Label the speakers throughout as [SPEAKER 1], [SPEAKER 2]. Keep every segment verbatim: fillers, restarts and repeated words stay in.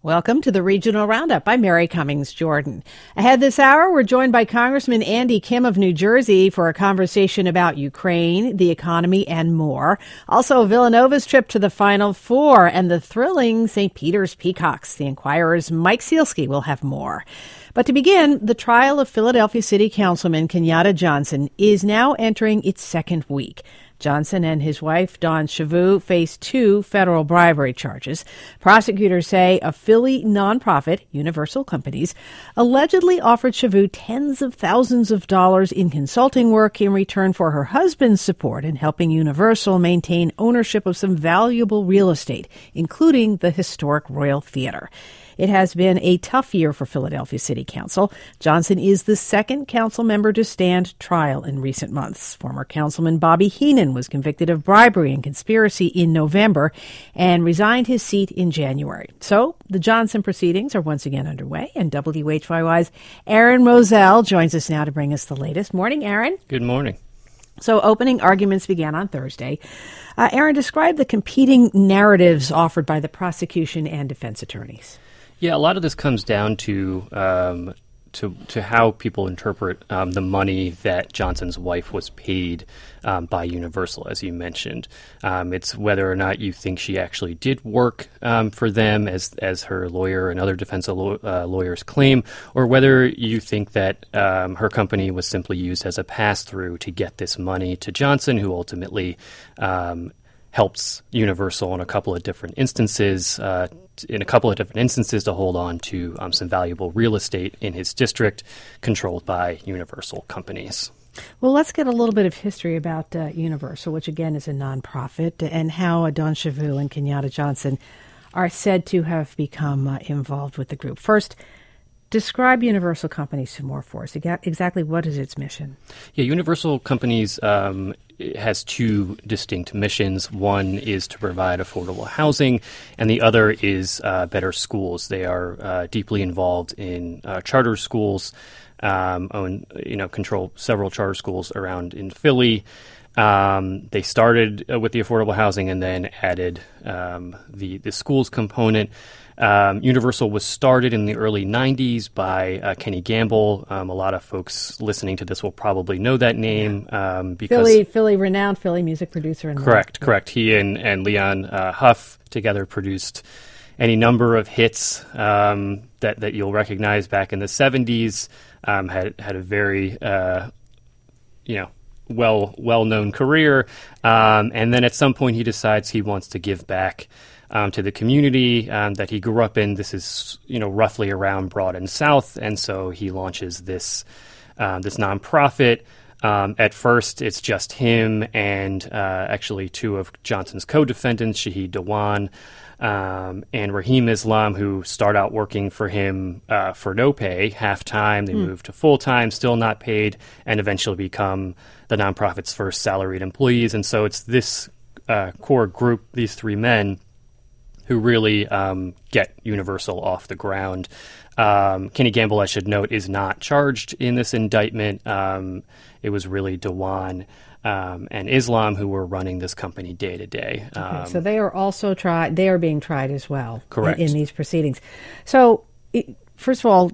[SPEAKER 1] Welcome to the Regional Roundup. I'm Mary Cummings Jordan. Ahead this hour, we're joined by Congressman Andy Kim of New Jersey for a conversation about Ukraine, the economy, and more. Also, Villanova's trip to the Final Four and the thrilling Saint Peter's Peacocks. The Enquirer's Mike Sealski will have more. But to begin, the trial of Philadelphia City Councilman Kenyatta Johnson is now entering its second week. Johnson and his wife, Dawn Shavu, face two federal bribery charges. Prosecutors say a Philly nonprofit, Universal Companies, allegedly offered Shavu tens of thousands of dollars in consulting work in return for her husband's support in helping Universal maintain ownership of some valuable real estate, including the historic Royal Theater. It has been a tough year for Philadelphia City Council. Johnson is the second council member to stand trial in recent months. Former Councilman Bobby Heenan was convicted of bribery and conspiracy in November and resigned his seat in January. So the Johnson proceedings are once again underway, and W H Y Y's Aaron Moselle joins us now to bring us the latest. Morning, Aaron.
[SPEAKER 2] Good morning.
[SPEAKER 1] So opening arguments began on Thursday. Uh, Aaron, describe the competing narratives offered by the prosecution and defense attorneys.
[SPEAKER 2] Yeah, a lot of this comes down to um, to to how people interpret um, the money that Johnson's wife was paid um, by Universal, as you mentioned. Um, it's whether or not you think she actually did work um, for them, as as her lawyer and other defense law, uh, lawyers claim, or whether you think that um, her company was simply used as a pass-through to get this money to Johnson, who ultimately um, helps Universal in a couple of different instances, uh, in a couple of different instances to hold on to um, some valuable real estate in his district controlled by Universal Companies.
[SPEAKER 1] Well, let's get a little bit of history about uh, Universal, which again is a nonprofit, and how Dawn Shavu and Kenyatta Johnson are said to have become uh, involved with the group. First, describe Universal Companies some more for us. Exactly what is its mission?
[SPEAKER 2] Yeah, Universal Companies um, has two distinct missions. One is to provide affordable housing, and the other is uh, better schools. They are uh, deeply involved in uh, charter schools, um, own, you know, control several charter schools around in Philly. Um, they started uh, with the affordable housing and then added um, the, the schools component. Um, Universal was started in the early nineties by uh, Kenny Gamble. Um, a lot of folks listening to this will probably know that name. Um, because
[SPEAKER 1] Philly, Philly, renowned Philly music producer. And
[SPEAKER 2] correct, more. correct. He and, and Leon uh, Huff together produced any number of hits um, that, that you'll recognize back in the seventies. Um, had had a very, uh, you know, well well known career, um, and then at some point he decides he wants to give back Um, to the community um, that he grew up in. This is, you know, roughly around Broad and South, and so he launches this uh, this nonprofit. Um, at first, it's just him and uh, actually two of Johnson's co-defendants, Shahid Dewan um, and Raheem Islam, who start out working for him uh, for no pay, half-time. They mm. move to full-time, still not paid, and eventually become the nonprofit's first salaried employees. And so it's this uh, core group, these three men, who really um, get Universal off the ground. Um, Kenny Gamble, I should note, is not charged in this indictment. Um, it was really Dewan um, and Islam who were running this company day to day.
[SPEAKER 1] Okay, so they are also tried. They are being tried as well.
[SPEAKER 2] Correct.
[SPEAKER 1] In, in these proceedings. So, it, first of all,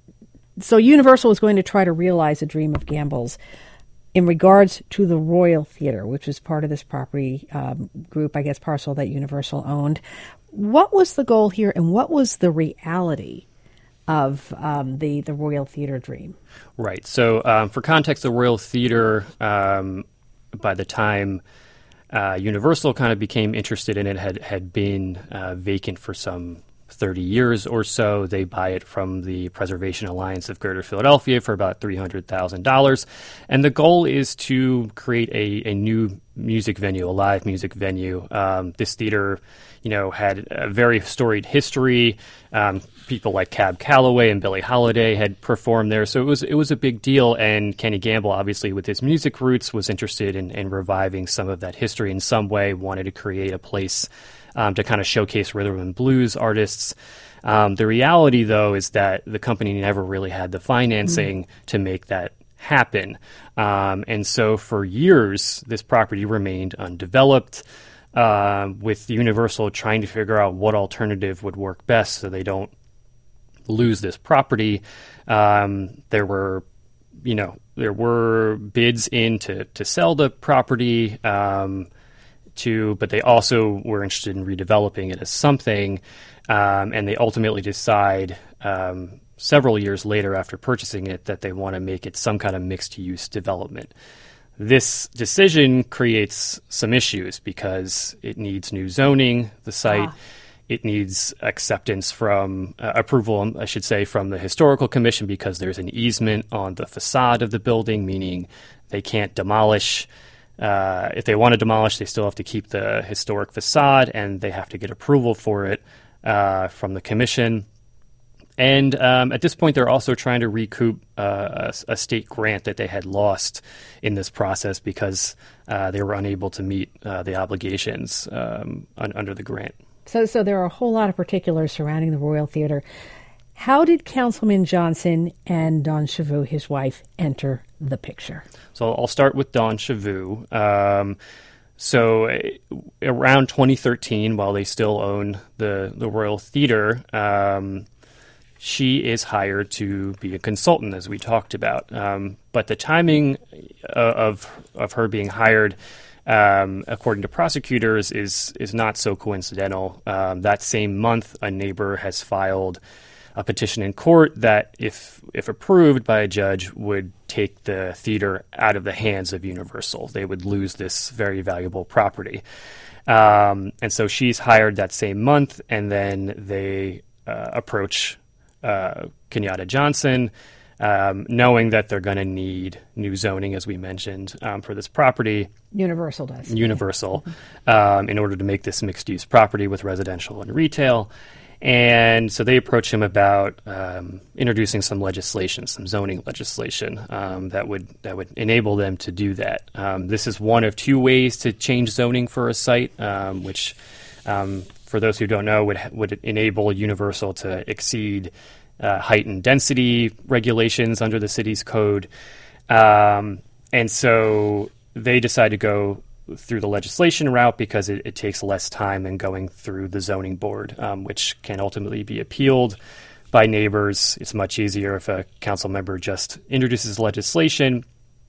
[SPEAKER 1] so Universal is going to try to realize a dream of Gamble's in regards to the Royal Theater, which is part of this property um, group, I guess, parcel that Universal owned. What was the goal here, and what was the reality of um, the, the Royal Theater dream?
[SPEAKER 2] Right. So um, for context, the Royal Theater, um, by the time uh, Universal kind of became interested in it, had, had been uh, vacant for some thirty years or so. They buy it from the Preservation Alliance of Greater Philadelphia for about three hundred thousand dollars. And the goal is to create a, a new music venue, a live music venue. Um, this theater, you know, had a very storied history. Um, people like Cab Calloway and Billie Holiday had performed there. So it was it was a big deal. And Kenny Gamble, obviously, with his music roots, was interested in, in reviving some of that history in some way, wanted to create a place Um, to kind of showcase rhythm and blues artists. Um, the reality, though, is that the company never really had the financing mm. to make that happen. Um, and so for years, this property remained undeveloped. uh, with Universal trying to figure out what alternative would work best so they don't lose this property. Um, there were, you know, there were bids in to, to sell the property, um, to, but they also were interested in redeveloping it as something. Um, and they ultimately decide, um, several years later after purchasing it, that they want to make it some kind of mixed-use development. This decision creates some issues because it needs new zoning, the site. Ah. It needs acceptance from, uh, approval, I should say, from the Historical Commission because there's an easement on the facade of the building, meaning they can't demolish. Uh, if they want to demolish, they still have to keep the historic facade, and they have to get approval for it uh, from the commission. And um, at this point, they're also trying to recoup uh, a, a state grant that they had lost in this process because uh, they were unable to meet uh, the obligations um, un- under the grant.
[SPEAKER 1] So, so there are a whole lot of particulars surrounding the Royal Theatre. How did Councilman Johnson and Dawn Chavous, his wife, enter the picture?
[SPEAKER 2] So I'll start with Dawn Chavous. Um, so uh, around twenty thirteen, while they still own the, the Royal Theatre, um, she is hired to be a consultant, as we talked about. Um, but the timing of of her being hired, um, according to prosecutors, is is not so coincidental. Um, that same month, a neighbor has filed a petition in court that, if if approved by a judge, would take the theater out of the hands of Universal. They would lose this very valuable property. Um, and so she's hired that same month, and then they uh, approach uh, Kenyatta Johnson, um, knowing that they're going to need new zoning, as we mentioned, um, for this property.
[SPEAKER 1] Universal does.
[SPEAKER 2] Universal, um, in order to make this mixed-use property with residential and retail. And so they approach him about um, introducing some legislation, some zoning legislation um, that would that would enable them to do that. Um, this is one of two ways to change zoning for a site, um, which, um, for those who don't know, would would enable Universal to exceed uh, height and density regulations under the city's code. Um, and so they decide to go through the legislation route because it, it takes less time than going through the zoning board, um, which can ultimately be appealed by neighbors. It's much easier if a council member just introduces legislation,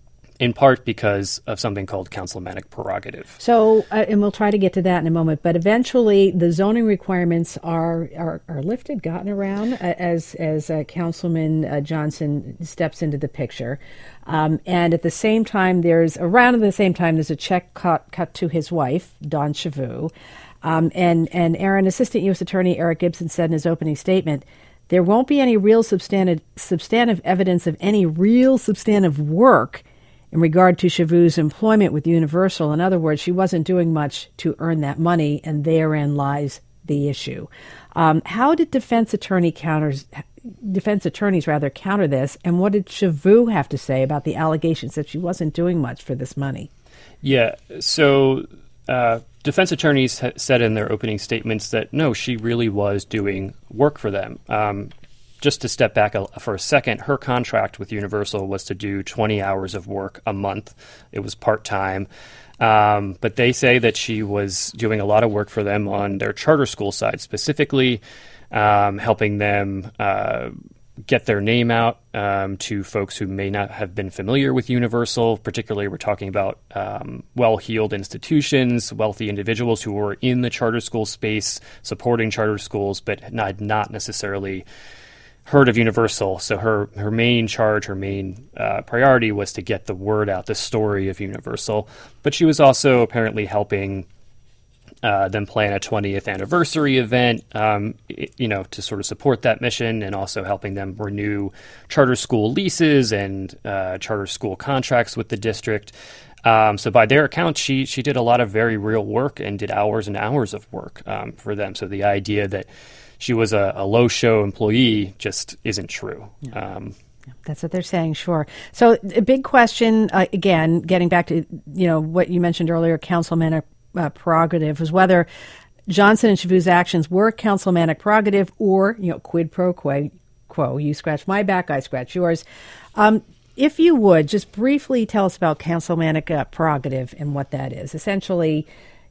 [SPEAKER 2] in part because of something called councilmanic prerogative.
[SPEAKER 1] So, uh, and we'll try to get to that in a moment, but eventually the zoning requirements are are, are lifted, gotten around, uh, as, as uh, Councilman uh, Johnson steps into the picture. Um, and at the same time, there's, around at the same time, there's a check cut, cut to his wife, Dawn Chavous. Um, and, and Aaron, Assistant U S Attorney Eric Gibson said in his opening statement, there won't be any real substantive, substantive evidence of any real substantive work in regard to Chavous' employment with Universal. In other words, she wasn't doing much to earn that money, and therein lies the issue. Um, how did defense attorney counters, defense attorneys rather counter this, and what did Chavous have to say about the allegations that she wasn't doing much for this money?
[SPEAKER 2] Yeah, so uh, defense attorneys ha- said in their opening statements that no, she really was doing work for them. Um, Just to step back a, for a second, her contract with Universal was to do twenty hours of work a month. It was part-time. Um, but they say that she was doing a lot of work for them on their charter school side, specifically um, helping them uh, get their name out um, to folks who may not have been familiar with Universal. Particularly, we're talking about um, well-heeled institutions, wealthy individuals who were in the charter school space, supporting charter schools, but not, not necessarily heard of Universal. So her, her main charge, her main uh, priority was to get the word out, the story of Universal. But she was also apparently helping uh, them plan a twentieth anniversary event, um, it, you know, to sort of support that mission, and also helping them renew charter school leases and uh, charter school contracts with the district. Um, so by their account, she she did a lot of very real work and did hours and hours of work um, for them. So the idea that she was a, a low-show employee just isn't true.
[SPEAKER 1] Yeah.
[SPEAKER 2] Um,
[SPEAKER 1] That's what they're saying, sure. So a big question, uh, again, getting back to, you know, what you mentioned earlier, councilmanic uh, prerogative, was whether Johnson and Chavous' actions were councilmanic prerogative or, you know, quid pro quo, quo. You scratch my back, I scratch yours. Um, if you would, just briefly tell us about councilmanic uh, prerogative and what that is. Essentially,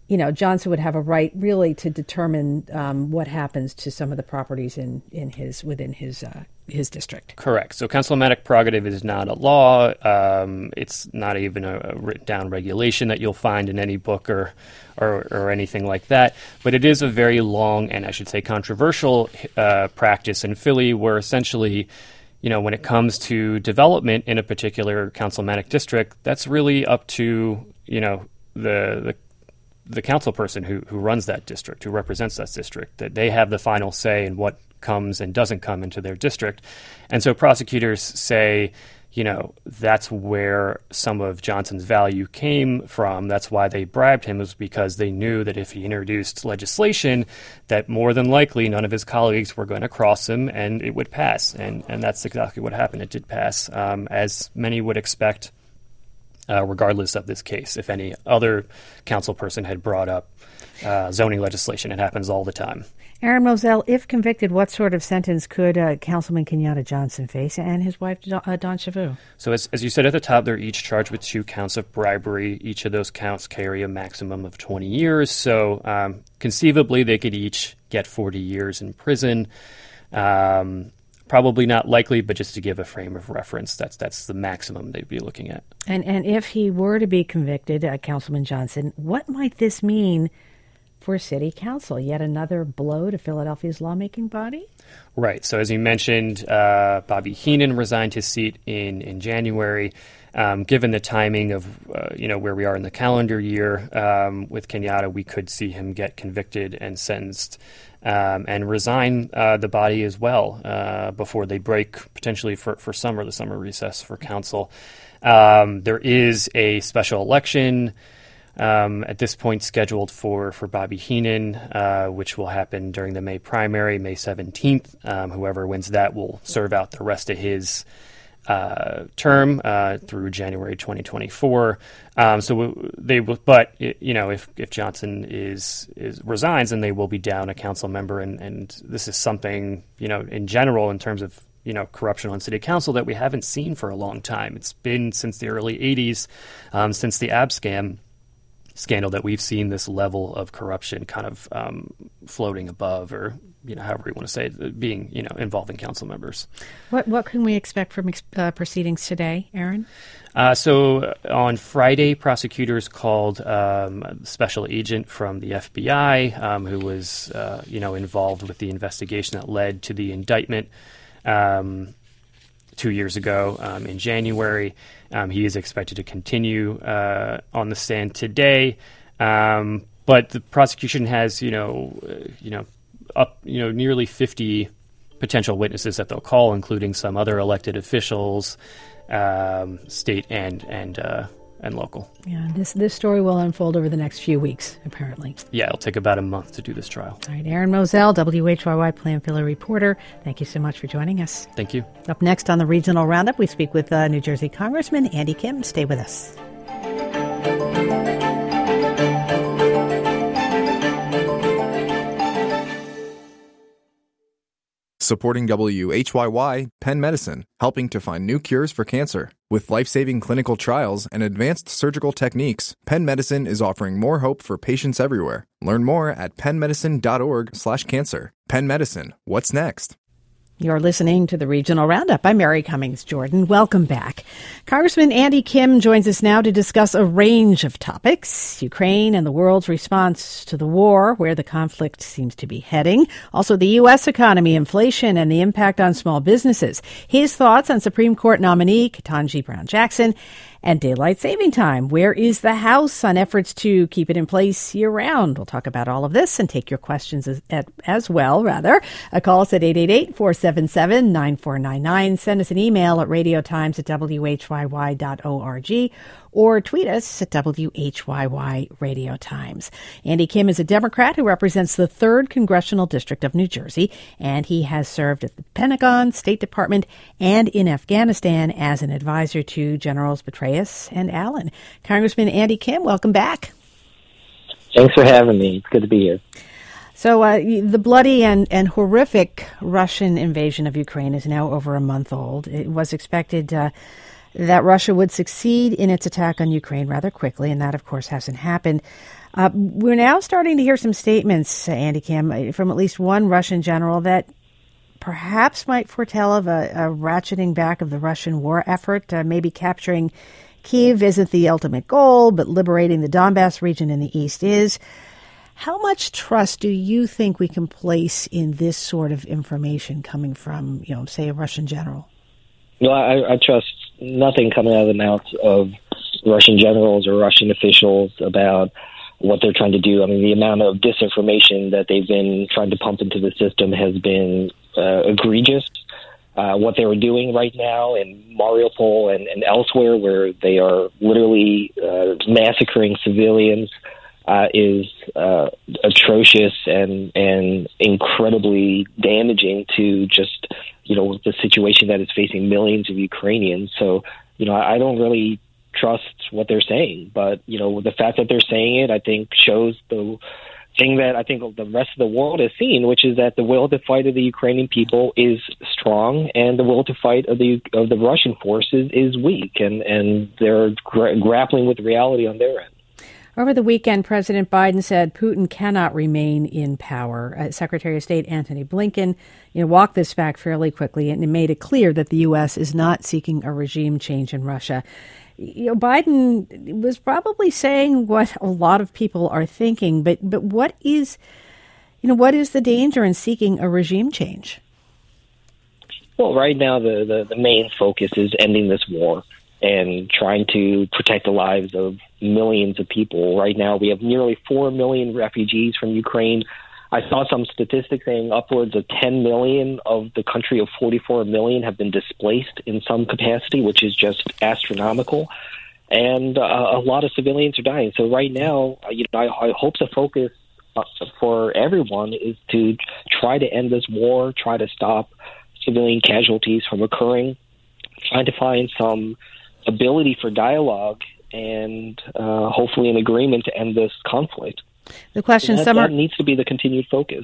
[SPEAKER 1] you know, Johnson would have a right really to determine um, what happens to some of the properties in, in his within his uh, his district.
[SPEAKER 2] Correct. So councilmatic prerogative is not a law. Um, it's not even a, a written down regulation that you'll find in any book or, or or anything like that. But it is a very long and I should say controversial uh, practice in Philly, where essentially, you know, when it comes to development in a particular councilmatic district, that's really up to, you know, the the the council person who, who runs that district, who represents that district, that they have the final say in what comes and doesn't come into their district. And so prosecutors say, you know, that's where some of Johnson's value came from. That's why they bribed him, was because they knew that if he introduced legislation, that more than likely none of his colleagues were going to cross him and it would pass. And, and that's exactly what happened. It did pass, um, as many would expect. Uh, regardless of this case, if any other council person had brought up uh, zoning legislation. It happens all the time.
[SPEAKER 1] Aaron Moselle, if convicted, what sort of sentence could uh, Councilman Kenyatta Johnson face and his wife, uh, Dawn Chavous?
[SPEAKER 2] So as, as you said at the top, they're each charged with two counts of bribery. Each of those counts carry a maximum of twenty years. So um, conceivably, they could each get forty years in prison. Um Probably not likely, but just to give a frame of reference, that's that's the maximum they'd be looking at.
[SPEAKER 1] And and if he were to be convicted, uh, Councilman Johnson, what might this mean for City Council? Yet another blow to Philadelphia's lawmaking body?
[SPEAKER 2] Right. So as you mentioned, uh, Bobby Heenan resigned his seat in, in January. Um, given the timing of, uh, you know, where we are in the calendar year um, with Kenyatta, we could see him get convicted and sentenced um, and resign uh, the body as well uh, before they break potentially for, for summer, the summer recess for council. Um, there is a special election um, at this point scheduled for, for Bobby Heenan, uh, which will happen during the May primary, May seventeenth. Um, whoever wins that will serve out the rest of his Uh, term uh, through January twenty twenty-four. Um, so they will, but you know, if, if Johnson is is resigns, then they will be down a council member, and, and this is something, you know, in general in terms of, you know, corruption on city council that we haven't seen for a long time. It's been since the early eighties, um, since the Abscam scandal, that we've seen this level of corruption kind of um, floating above, or, you know, however you want to say it, being, you know, involving council members. What
[SPEAKER 1] what can we expect from uh, proceedings today, Aaron?
[SPEAKER 2] Uh, so on Friday, prosecutors called um, a special agent from the F B I um, who was, uh, you know, involved with the investigation that led to the indictment um, two years ago um, in January. Um, he is expected to continue uh, on the stand today, um, but the prosecution has, you know, uh, you know, up, you know, nearly fifty potential witnesses that they'll call, including some other elected officials, um, state and and uh, and local.
[SPEAKER 1] Yeah, this this story will unfold over the next few weeks, apparently.
[SPEAKER 2] Yeah, it'll take about a month to do this trial.
[SPEAKER 1] All right, Aaron Moselle, W H Y Y Plan Philly reporter. Thank you so much for joining us.
[SPEAKER 2] Thank you.
[SPEAKER 1] Up next on the Regional Roundup, we speak with uh, New Jersey Congressman Andy Kim. Stay with us.
[SPEAKER 3] Supporting W H Y Y, Penn Medicine, helping to find new cures for cancer. With life-saving clinical trials and advanced surgical techniques, Penn Medicine is offering more hope for patients everywhere. Learn more at pennmedicine.org slash cancer. Penn Medicine, what's next?
[SPEAKER 1] You're listening to the Regional Roundup. I'm Mary Cummings Jordan. Welcome back. Congressman Andy Kim joins us now to discuss a range of topics: Ukraine and the world's response to the war, where the conflict seems to be heading. Also, the U S economy, inflation, and the impact on small businesses. His thoughts on Supreme Court nominee Ketanji Brown Jackson, and daylight saving time. Where is the House on efforts to keep it in place year-round? We'll talk about all of this and take your questions as, as well, rather. Uh, call us at eight eight eight, four seven seven, nine four nine nine. Send us an email at radiotimes at w h y y dot org or tweet us at W H Y Y Radio Times. Andy Kim is a Democrat who represents the third Congressional District of New Jersey, and he has served at the Pentagon, State Department, and in Afghanistan as an advisor to Generals Petraeus and Allen. Congressman Andy Kim, welcome back.
[SPEAKER 4] Thanks for having me. It's good to be here.
[SPEAKER 1] So uh, the bloody and, and horrific Russian invasion of Ukraine is now over a month old. It was expected uh, that Russia would succeed in its attack on Ukraine rather quickly, and that, of course, hasn't happened. Uh, we're now starting to hear some statements, Andy Kim, from at least one Russian general that perhaps might foretell of a, a ratcheting back of the Russian war effort. Uh, maybe capturing Kyiv isn't the ultimate goal, but liberating the Donbass region in the east is. How much trust do you think we can place in this sort of information coming from, you know, say, a Russian general?
[SPEAKER 4] No, I, I trust nothing coming out of the mouths of Russian generals or Russian officials about what they're trying to do. I mean, the amount of disinformation that they've been trying to pump into the system has been uh, egregious. Uh, what they were doing right now in Mariupol and, and elsewhere, where they are literally uh, massacring civilians, uh, is uh, atrocious and and incredibly damaging to just, you know, the situation that is facing millions of Ukrainians. So, you know, I don't really trust what they're saying, but, you know, the fact that they're saying it, I think, shows the thing that I think the rest of the world has seen, which is that the will to fight of the Ukrainian people is strong, and the will to fight of the of the Russian forces is weak, and and they're gra- grappling with reality on their end.
[SPEAKER 1] Over the weekend, President Biden said Putin cannot remain in power. Uh, Secretary of State Antony Blinken, you know, walked this back fairly quickly and made it clear that the U S is not seeking a regime change in Russia. You know, Biden was probably saying what a lot of people are thinking, but but what is, you know, what is the danger in seeking a regime change?
[SPEAKER 4] Well, right now the, the, the main focus is ending this war and trying to protect the lives of millions of people. Right now we have nearly four million refugees from Ukraine. I saw some statistics saying upwards of ten million of the country of forty-four million have been displaced in some capacity, which is just astronomical. And uh, a lot of civilians are dying. So right now, you know, I, I hope the focus for everyone is to try to end this war, try to stop civilian casualties from occurring, trying to find some ability for dialogue and uh, hopefully an agreement to end this conflict.
[SPEAKER 1] The question,
[SPEAKER 4] that,
[SPEAKER 1] some are,
[SPEAKER 4] that needs to be the continued focus.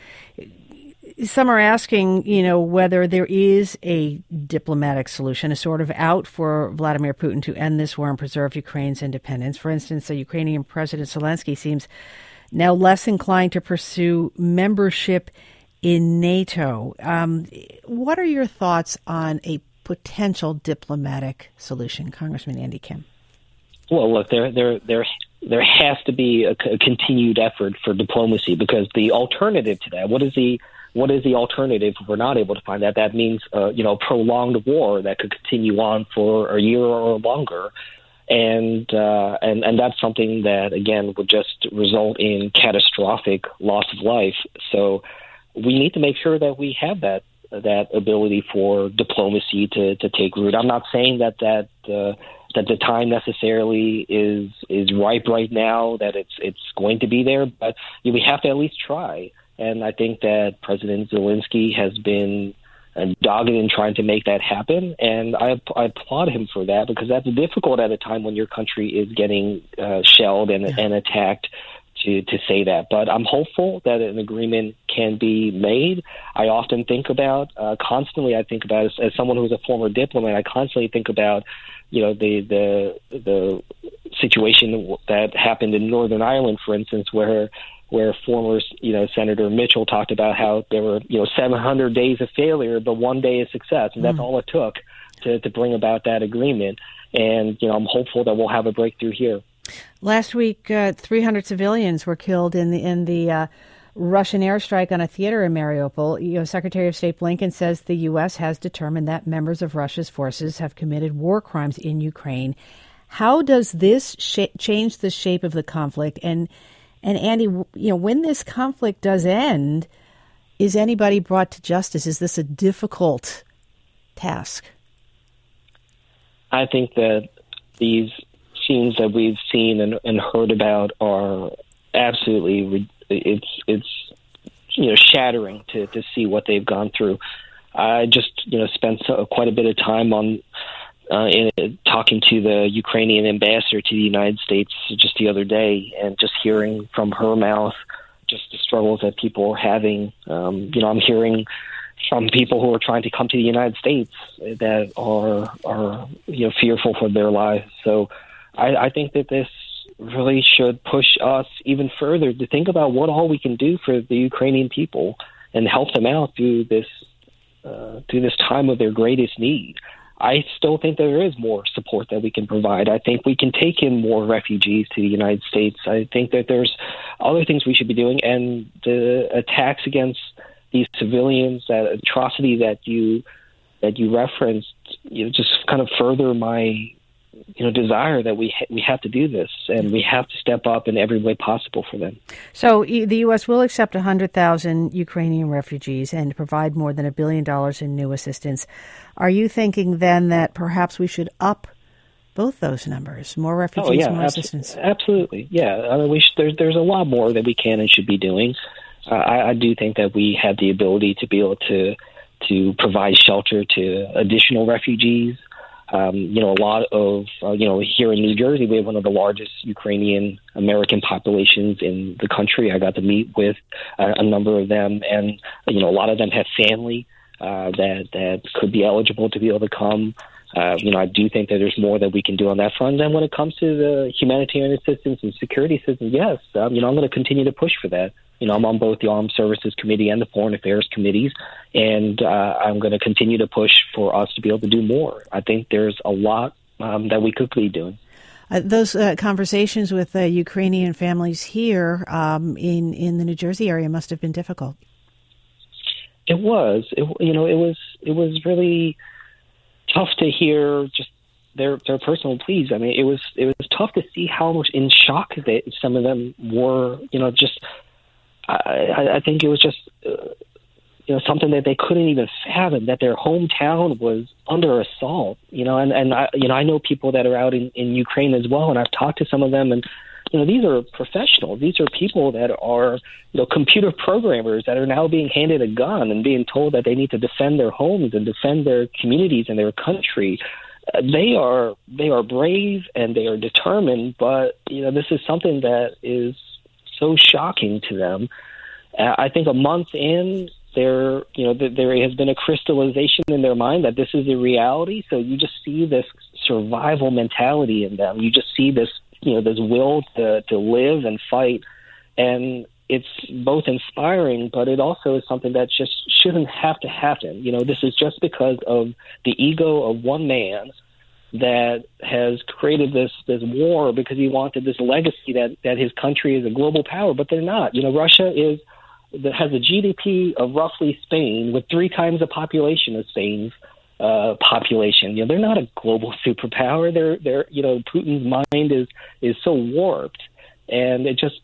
[SPEAKER 1] Some are asking, you know, whether there is a diplomatic solution, a sort of out for Vladimir Putin to end this war and preserve Ukraine's independence. For instance, the Ukrainian President Zelensky seems now less inclined to pursue membership in NATO. Um, what are your thoughts on a potential diplomatic solution, Congressman Andy Kim?
[SPEAKER 4] Well, look, there, there, there, there has to be a, a continued effort for diplomacy, because the alternative to that, what is the, what is the alternative if we're not able to find that? That means, uh, you know, prolonged war that could continue on for a year or longer, and uh, and and that's something that again would just result in catastrophic loss of life. So we need to make sure that we have that that ability for diplomacy to, to take root. I'm not saying that that uh, that the time necessarily is is ripe right now, that it's it's going to be there, but you know, we have to at least try. And I think that President Zelensky has been uh, dogged in trying to make that happen, and I, I applaud him for that, because that's difficult at a time when your country is getting uh, shelled and, and attacked. To, to say that, but I'm hopeful that an agreement can be made. I often think about, uh, constantly I think about, as, as someone who's a former diplomat, I constantly think about, you know, the, the, the situation that happened in Northern Ireland, for instance, where, where former, you know, Senator Mitchell talked about how there were, you know, seven hundred days of failure, but one day of success. And that's mm. all it took to, to bring about that agreement. And, you know, I'm hopeful that we'll have a breakthrough here.
[SPEAKER 1] Last week, uh, three hundred civilians were killed in the in the uh, Russian airstrike on a theater in Mariupol. You know, Secretary of State Blinken says the U S has determined that members of Russia's forces have committed war crimes in Ukraine. How does this sh- change the shape of the conflict? And and Andy, you know, when this conflict does end, is anybody brought to justice? Is this a difficult task?
[SPEAKER 4] I think that these scenes that we've seen and, and heard about are absolutely, it's it's you know shattering to, to see what they've gone through. I just you know spent so, quite a bit of time on uh, in, talking to the Ukrainian ambassador to the United States just the other day, and just hearing from her mouth just the struggles that people are having. Um, you know, I'm hearing from people who are trying to come to the United States that are are you know fearful for their lives. So I, I think that this really should push us even further to think about what all we can do for the Ukrainian people and help them out through this uh, through this time of their greatest need. I still think there is more support that we can provide. I think we can take in more refugees to the United States. I think that there's other things we should be doing, and the attacks against these civilians, that atrocity that you that you referenced, you know, just kind of further my you know desire that we ha- we have to do this, and we have to step up in every way possible for them.
[SPEAKER 1] So the U S will accept one hundred thousand Ukrainian refugees and provide more than a billion dollars in new assistance. Are you thinking then that perhaps we should up both those numbers? More refugees,
[SPEAKER 4] oh, yeah,
[SPEAKER 1] more
[SPEAKER 4] abs-
[SPEAKER 1] assistance?
[SPEAKER 4] Absolutely, yeah. I mean, we sh- there's there's a lot more that we can and should be doing. Uh, I, I do think that we have the ability to be able to to provide shelter to additional refugees. Um, you know, a lot of, uh, you know, here in New Jersey, we have one of the largest Ukrainian American populations in the country. I got to meet with uh, a number of them, and, you know, a lot of them have family uh, that, that could be eligible to be able to come. Uh, you know, I do think that there's more that we can do on that front. And when it comes to the humanitarian assistance and security assistance, yes, um, you know, I'm going to continue to push for that. You know, I'm on both the Armed Services Committee and the Foreign Affairs Committees, and uh, I'm going to continue to push for us to be able to do more. I think there's a lot um, that we could be doing.
[SPEAKER 1] Uh, those uh, conversations with uh, Ukrainian families here um, in in the New Jersey area must have been difficult.
[SPEAKER 4] It was, it, you know, it was it was really tough to hear just their their personal pleas. I mean, it was it was tough to see how much in shock they, some of them were. You know, just. I, I think it was just, uh, you know, something that they couldn't even fathom, that their hometown was under assault, you know, and, and I, you know, I know people that are out in, in Ukraine as well, and I've talked to some of them, and, you know, these are professionals. These are people that are, you know, computer programmers that are now being handed a gun and being told that they need to defend their homes and defend their communities and their country. Uh, they are, they are brave and they are determined, but, you know, this is something that is so shocking to them. Uh, I think a month in, there, you know, th- there has been a crystallization in their mind that this is a reality. So you just see this survival mentality in them. You just see this, you know, this will to, to live and fight. And it's both inspiring, but it also is something that just shouldn't have to happen. You know, this is just because of the ego of one man that has created this this war because he wanted this legacy that, that his country is a global power, but they're not. You know, Russia is has a G D P of roughly Spain with three times the population of Spain's uh, population. You know, they're not a global superpower. They're they're you know, Putin's mind is is so warped, and it just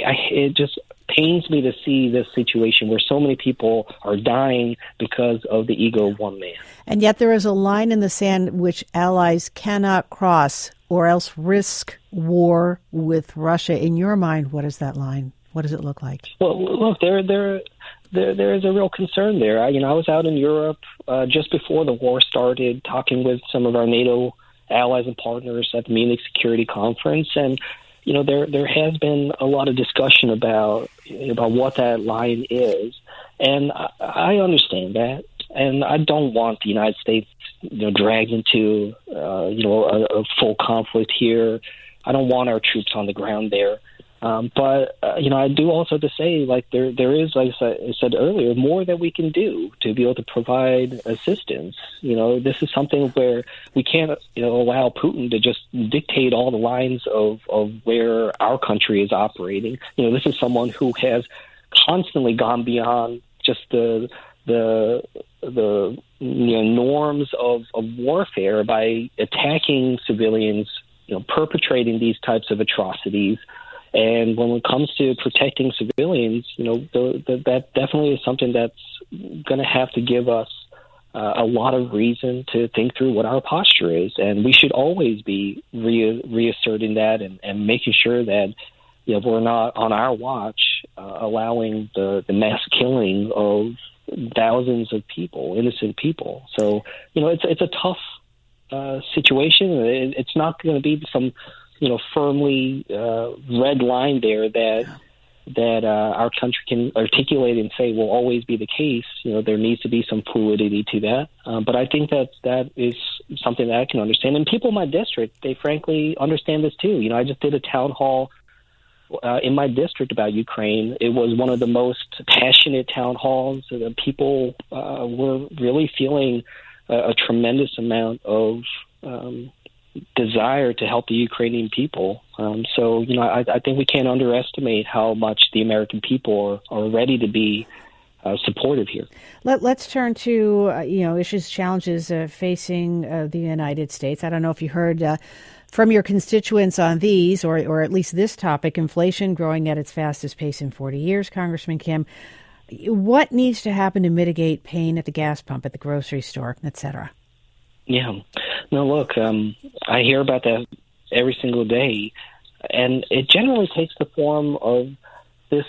[SPEAKER 4] it just pains me to see this situation where so many people are dying because of the ego of one man.
[SPEAKER 1] And yet there is a line in the sand which allies cannot cross or else risk war with Russia. In your mind, what is that line? What does it look like?
[SPEAKER 4] Well, look, there there there there is a real concern there. I, you know, I was out in Europe uh, just before the war started, talking with some of our NATO allies and partners at the Munich Security Conference, and you know, there there has been a lot of discussion about about what that line is, and I, I understand that, and I don't want the United States, you know, dragged into uh, you know a, a full conflict here. I don't want our troops on the ground there. Um, but, uh, you know, I do also to say, like, there there is, like I said earlier, more that we can do to be able to provide assistance. You know, this is something where we can't, you know, allow Putin to just dictate all the lines of, of where our country is operating. You know, this is someone who has constantly gone beyond just the the the you know, norms of, of warfare by attacking civilians, you know, perpetrating these types of atrocities. And when it comes to protecting civilians, you know, the, the, that definitely is something that's going to have to give us uh, a lot of reason to think through what our posture is. And we should always be re- reasserting that and, and making sure that, you know, we're not on our watch uh, allowing the, the mass killing of thousands of people, innocent people. So, you know, it's it's a tough uh, situation. It, it's not going to be some, you know, firmly uh, red line there that that uh, our country can articulate and say will always be the case. You know, there needs to be some fluidity to that. Um, but I think that that is something that I can understand. And people in my district, they frankly understand this too. You know, I just did a town hall uh, in my district about Ukraine. It was one of the most passionate town halls. The people uh, were really feeling a, a tremendous amount of um desire to help the Ukrainian people. Um, so, you know, I, I think we can't underestimate how much the American people are, are ready to be uh, supportive here.
[SPEAKER 1] Let, let's turn to, uh, you know, issues, challenges uh, facing uh, the United States. I don't know if you heard uh, from your constituents on these, or, or at least this topic, inflation growing at its fastest pace in forty years, Congressman Kim. What needs to happen to mitigate pain at the gas pump, at the grocery store, et cetera?
[SPEAKER 4] Yeah. No, look, um, I hear about that every single day, and it generally takes the form of this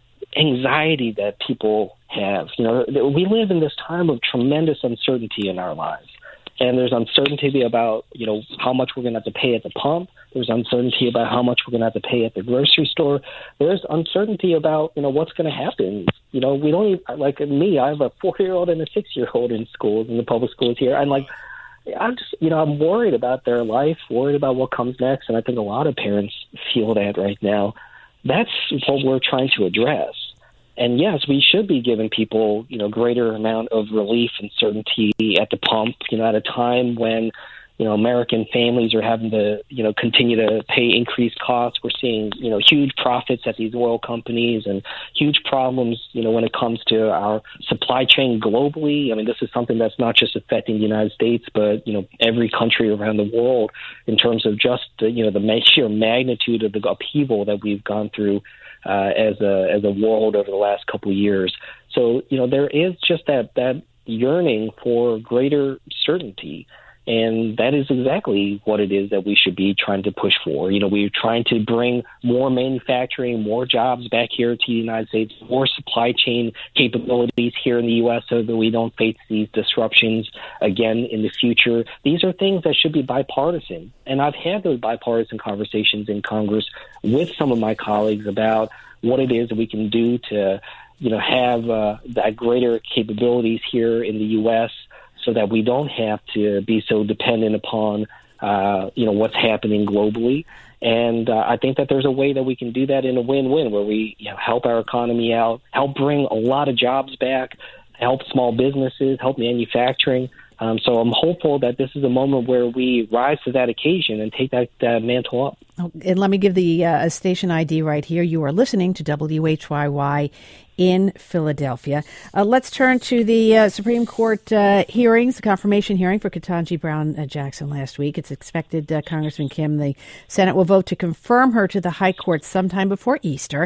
[SPEAKER 4] anxiety that people have. You know, we live in this time of tremendous uncertainty in our lives, and there's uncertainty about, you know, how much we're going to have to pay at the pump. There's uncertainty about how much we're going to have to pay at the grocery store. There's uncertainty about, you know, what's going to happen. You know, we don't even, like me, I have a four-year-old and a six-year-old in schools, in the public schools here. I'm like, I'm just, you know, I'm worried about their life, worried about what comes next, and I think a lot of parents feel that right now. That's what we're trying to address. And yes, we should be giving people, you know, greater amount of relief and certainty at the pump, you know, at a time when, you know, American families are having to, you know, continue to pay increased costs. We're seeing, you know, huge profits at these oil companies and huge problems, you know, when it comes to our supply chain globally. I mean, this is something that's not just affecting the United States, but, you know, every country around the world in terms of just, the, you know, the sheer magnitude of the upheaval that we've gone through uh, as a as a world over the last couple of years. So, you know, there is just that that yearning for greater certainty. And that is exactly what it is that we should be trying to push for. You know, we're trying to bring more manufacturing, more jobs back here to the United States, more supply chain capabilities here in the U S so that we don't face these disruptions again in the future. These are things that should be bipartisan. And I've had those bipartisan conversations in Congress with some of my colleagues about what it is that we can do to, you know, have uh, that greater capabilities here in the U S so that we don't have to be so dependent upon, uh, you know, what's happening globally. And uh, I think that there's a way that we can do that in a win-win where we, you know, help our economy out, help bring a lot of jobs back, help small businesses, help manufacturing. Um, so I'm hopeful that this is a moment where we rise to that occasion and take that, that mantle up.
[SPEAKER 1] Oh, and let me give the uh, station I D right here. You are listening to W H Y Y in Philadelphia. Uh, let's turn to the uh, Supreme Court uh, hearings, the confirmation hearing for Ketanji Brown uh, Jackson last week. It's expected, uh, Congressman Kim, the Senate will vote to confirm her to the High Court sometime before Easter.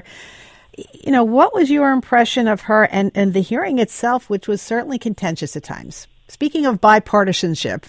[SPEAKER 1] You know, what was your impression of her and, and the hearing itself, which was certainly contentious at times? Speaking of bipartisanship,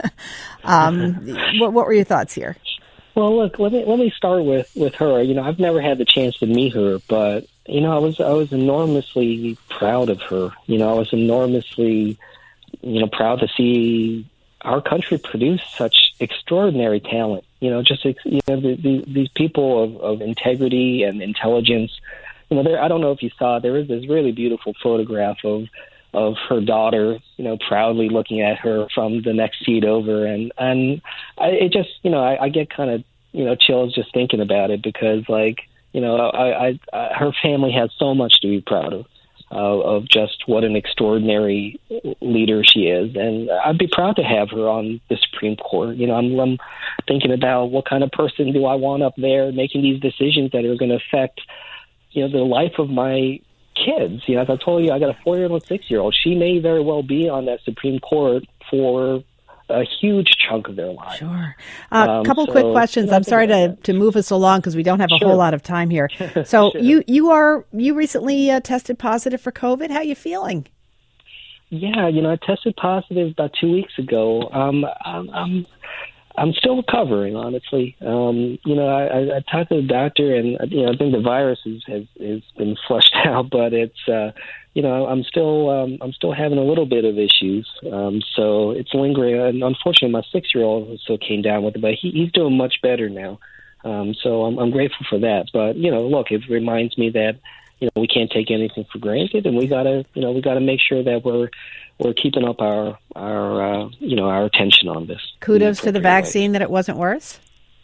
[SPEAKER 1] um, what, what were your thoughts here?
[SPEAKER 4] Well, look, let me let me start with, with her. You know, I've never had the chance to meet her, but you know, I was I was enormously proud of her. You know, I was enormously, you know, proud to see our country produce such extraordinary talent. You know, just you know the, the, these people of, of integrity and intelligence. You know, there. I don't know if you saw. There is this really beautiful photograph of. of her daughter, you know, proudly looking at her from the next seat over. And, and I, it just, you know, I, I get kind of, you know, chills just thinking about it because, like, you know, I, I, I her family has so much to be proud of, uh, of just what an extraordinary leader she is. And I'd be proud to have her on the Supreme Court. You know, I'm, I'm thinking about what kind of person do I want up there making these decisions that are going to affect, you know, the life of my kids. You know, as I told you, I got a four-year-old and a six-year-old. She may very well be on that Supreme Court for a huge chunk of their life.
[SPEAKER 1] Sure. A uh,
[SPEAKER 4] um,
[SPEAKER 1] couple
[SPEAKER 4] so,
[SPEAKER 1] quick questions.
[SPEAKER 4] You know,
[SPEAKER 1] I'm sorry to, to move us along because we don't have a
[SPEAKER 4] sure.
[SPEAKER 1] whole lot of time here. So
[SPEAKER 4] sure.
[SPEAKER 1] you you are you recently uh, tested positive for COVID. How are you feeling?
[SPEAKER 4] Yeah, you know, I tested positive about two weeks ago. Um, I'm, I'm I'm still recovering, honestly. Um, you know, I, I, I talked to the doctor, and you know, I think the virus is, has has been flushed out, but it's uh, you know, I'm still um, I'm still having a little bit of issues. Um, so it's lingering, and unfortunately, my six year old still came down with it, but he, he's doing much better now. Um, so I'm, I'm grateful for that. But, you know, look, it reminds me that, you know, we can't take anything for granted, and we gotta, you know, we gotta make sure that we're we're keeping up our our uh, you know our attention on this.
[SPEAKER 1] Kudos to the vaccine that it wasn't worse.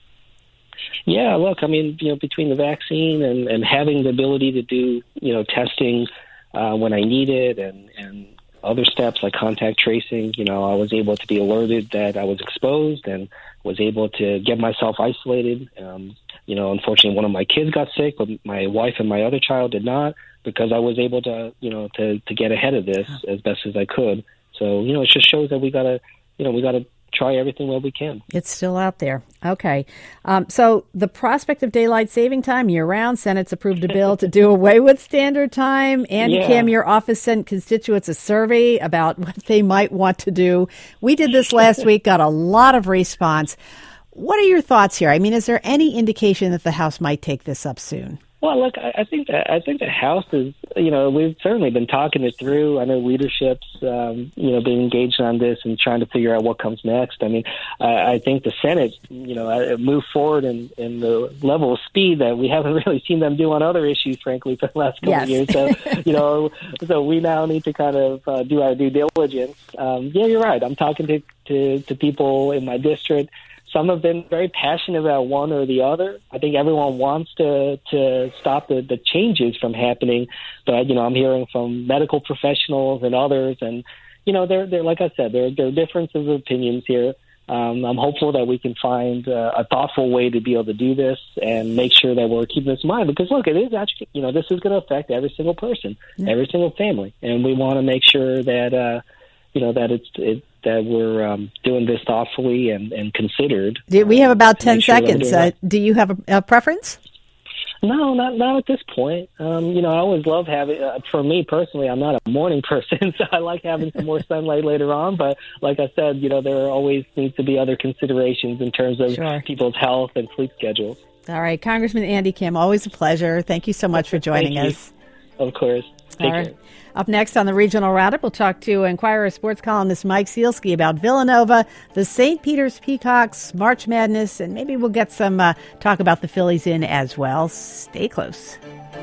[SPEAKER 4] Yeah, look, I mean, you know, between the vaccine and, and having the ability to do, you know, testing uh, when I need it, and and other steps like contact tracing, you know, I was able to be alerted that I was exposed and was able to get myself isolated. Um, you know, unfortunately, one of my kids got sick, but my wife and my other child did not, because I was able to, you know, to, to get ahead of this as best as I could. So, you know, it just shows that we got to, you know, we got to try everything that we can.
[SPEAKER 1] It's still out there. Okay. Um, so the prospect of daylight saving time year-round, Senate's approved a bill to do away with standard time. Andy
[SPEAKER 4] Yeah.
[SPEAKER 1] Kim, your office sent constituents a survey about what they might want to do. We did this last week, got a lot of response. What are your thoughts here? I mean, is there any indication that the House might take this up soon?
[SPEAKER 4] Well, look, I, I think that I think the House is, you know, we've certainly been talking it through. I know leadership's, um, you know, being engaged on this and trying to figure out what comes next. I mean, I, I think the Senate, you know, moved forward in, in the level of speed that we haven't really seen them do on other issues, frankly, for the last couple
[SPEAKER 1] Yes.
[SPEAKER 4] of years. So, you know, so we now need to kind of uh, do our due diligence. Um, yeah, you're right. I'm talking to, to, to people in my district. Some have been very passionate about one or the other. I think everyone wants to to stop the, the changes from happening, but you know, I'm hearing from medical professionals and others, and you know, they're they're like I said, there there are differences of opinions here. Um, I'm hopeful that we can find uh, a thoughtful way to be able to do this and make sure that we're keeping this in mind. Because look, it is actually, you know, this is going to affect every single person, yeah. every single family, and we want to make sure that uh, you know that it's it. that we're um, doing this thoughtfully and, and considered.
[SPEAKER 1] We have about ten
[SPEAKER 4] sure
[SPEAKER 1] seconds. Uh, do you have a, a preference?
[SPEAKER 4] No, not not at this point. Um, you know, I always love having, uh, for me personally, I'm not a morning person, so I like having some more sunlight later on. But like I said, you know, there always needs to be other considerations in terms of
[SPEAKER 1] Sure.
[SPEAKER 4] people's health and sleep schedules.
[SPEAKER 1] All right. Congressman Andy Kim, always a pleasure. Thank you so much for joining
[SPEAKER 4] Thank
[SPEAKER 1] us.
[SPEAKER 4] You. Of course. Take
[SPEAKER 1] All right.
[SPEAKER 4] care.
[SPEAKER 1] Up next on the Regional Roundup, we'll talk to Inquirer sports columnist Mike Sealski about Villanova, the Saint Peter's Peacocks, March Madness, and maybe we'll get some uh, talk about the Phillies in as well. Stay close.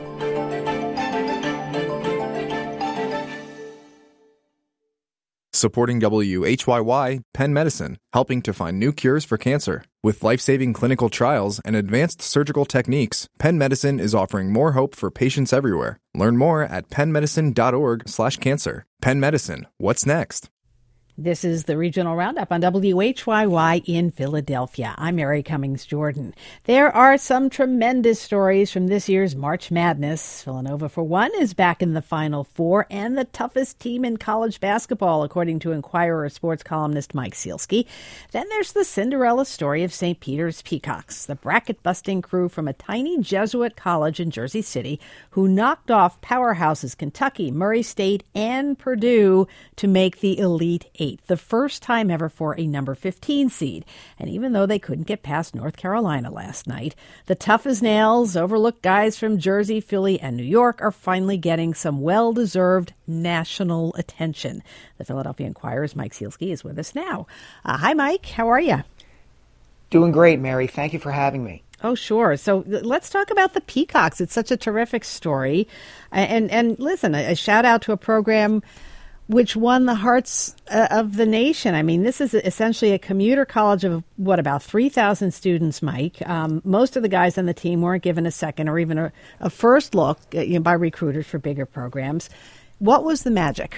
[SPEAKER 3] Supporting W H Y Y, Penn Medicine, helping to find new cures for cancer. With life-saving clinical trials and advanced surgical techniques, Penn Medicine is offering more hope for patients everywhere. Learn more at pennmedicine.org slash cancer. Penn Medicine, what's next?
[SPEAKER 1] This is the Regional Roundup on W H Y Y in Philadelphia. I'm Mary Cummings Jordan. There are some tremendous stories from this year's March Madness. Villanova, for one, is back in the Final Four and the toughest team in college basketball, according to Inquirer sports columnist Mike Sealski. Then there's the Cinderella story of Saint Peter's Peacocks, the bracket-busting crew from a tiny Jesuit college in Jersey City who knocked off powerhouses Kentucky, Murray State, and Purdue to make the Elite Eight. The first time ever for a number fifteen seed. And even though they couldn't get past North Carolina last night, the tough as nails, overlooked guys from Jersey, Philly, and New York are finally getting some well-deserved national attention. The Philadelphia Inquirer's Mike Sealski is with us now. Uh, hi, Mike. How are you?
[SPEAKER 5] Doing great, Mary. Thank you for having me.
[SPEAKER 1] Oh, sure. So let's talk about the Peacocks. It's such a terrific story. And, and listen, a, a shout out to a program which won the hearts uh, of the nation. I mean, this is essentially a commuter college of, what, about three thousand students, Mike. Um, most of the guys on the team weren't given a second or even a, a first look uh, you know, by recruiters for bigger programs. What was the magic?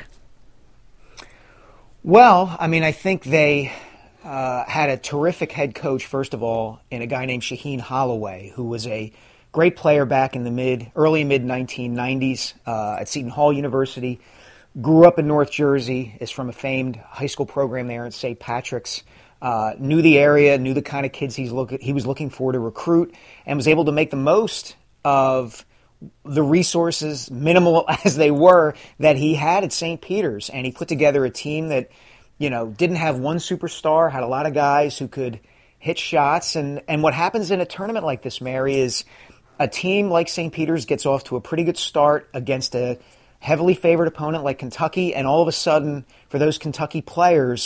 [SPEAKER 5] Well, I mean, I think they uh, had a terrific head coach, first of all, in a guy named Shaheen Holloway, who was a great player back in the mid, early mid nineteen nineties uh, at Seton Hall University. Grew up in North Jersey, is from a famed high school program there at Saint Patrick's. Uh, knew the area, knew the kind of kids he's look, he was looking for to recruit, and was able to make the most of the resources, minimal as they were, that he had at Saint Peter's. And he put together a team that, you know, didn't have one superstar, had a lot of guys who could hit shots. And, and what happens in a tournament like this, Mary, is a team like Saint Peter's gets off to a pretty good start against a heavily favored opponent like Kentucky, and all of a sudden, for those Kentucky players,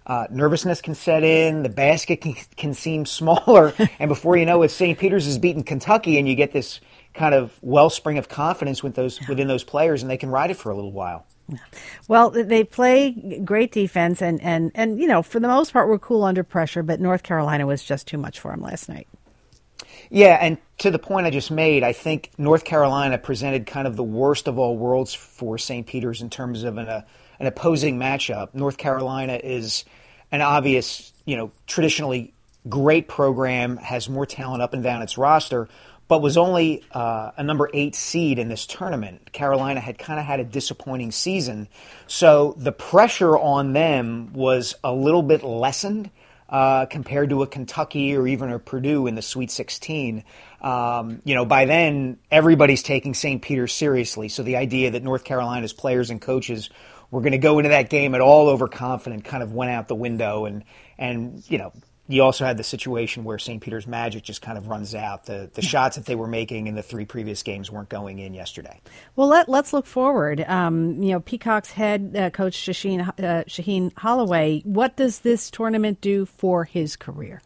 [SPEAKER 5] Uh, nervousness can set in. The basket can, can seem smaller. And before you know it, Saint Peter's is beating Kentucky, and you get this kind of wellspring of confidence with those within those players, and they can ride it for a little while.
[SPEAKER 1] Well, they play great defense, and, and, and you know, for the most part, we're cool under pressure, but North Carolina was just too much for them last night.
[SPEAKER 5] Yeah, and to the point I just made, I think North Carolina presented kind of the worst of all worlds for Saint Peter's in terms of an, uh, an opposing matchup. North Carolina is an obvious, you know, traditionally great program, has more talent up and down its roster, but was only uh, a number eight seed in this tournament. Carolina had kind of had a disappointing season, so the pressure on them was a little bit lessened uh, compared to a Kentucky or even a Purdue in the Sweet sixteen. Um, you know, by then, everybody's taking Saint Peter's seriously, so the idea that North Carolina's players and coaches were going to go into that game at all overconfident kind of went out the window, and, and you know, you also had the situation where Saint Peter's magic just kind of runs out. The the shots that they were making in the three previous games weren't going in yesterday.
[SPEAKER 1] Well, let, let's look forward. Um, you know, Peacock's head uh, coach, Shaheen, uh, Shaheen Holloway, what does this tournament do for his career?